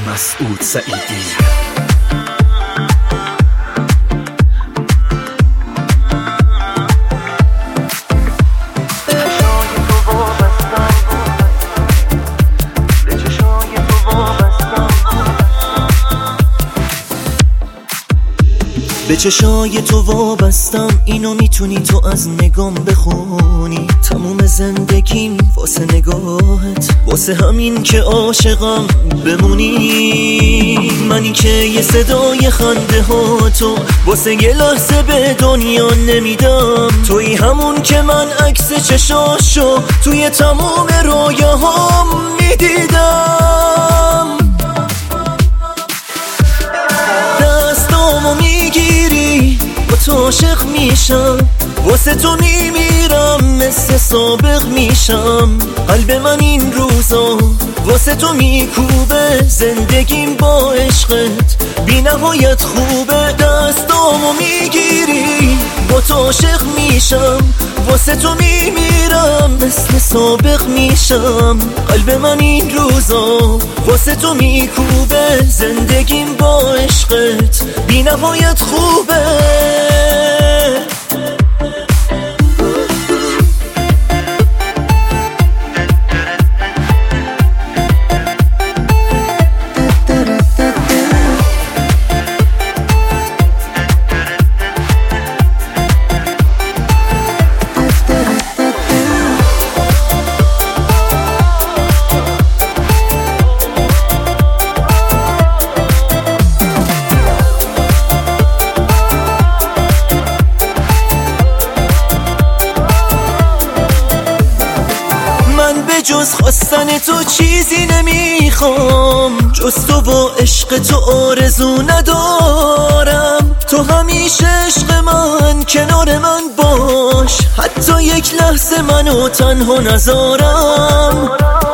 مسعود سعیدی. به چشای تو وابستم، اینو میتونی تو از نگام بخونی. تموم زندگیم واسه نگاهت، واسه همین که عاشقم بمونی. منی که یه صدای خنده ها تو واسه یه لحظه به دنیا نمیدم. توی همون که من عکس چشاشو توی تموم رویاهام میدیدم. دستامو میگیری با تو عاشق میشم، واسه تو میمیرم مثل سابق میشم. قلب من این روزا واسه تو میکوبه، زندگیم با عشقت بی نهایت خوبه. دستامو میگیری با تو عاشق میشم، واسه تو میمیرم مثل سابق میشم. قلب من این روزا واسه تو میکوبه، زندگیم با عشقت بی نهایت خوبه. جز خواستن تو چیزی نمیخوام، جز تو و عشق تو آرزو ندارم. تو همیشه عشق من، کنار من باش، حتی یک لحظه منو تنها نذارم.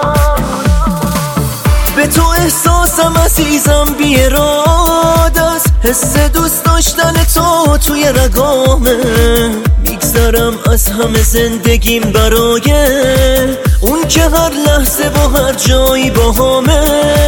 به تو احساسم عزیزم بی اراده است، حس دوست داشتن تو توی رگامه. میگذرم از همه زندگیم برای اون که هر لحظه با هر جایی با همه.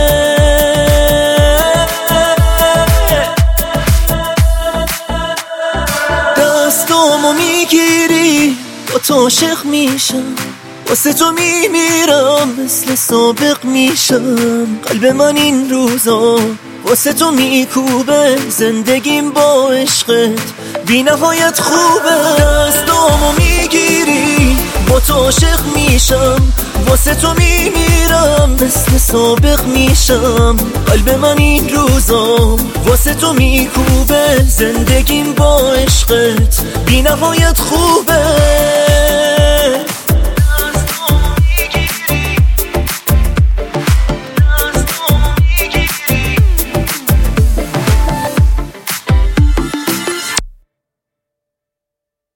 دستامو میگیری با تو عاشق میشم، واسه تو میمیرم مثل سابق میشم. قلب من این روزا واسه تو میکوبه، زندگیم با عشقت بی نهایت خوبه. دستامو میگیری با تو عاشق میشم، واسه تو میمیرم مثل سابق میشم. قلب من این روزا واسه تو میکوبه، زندگیم با عشقت بی نهایت خوبه.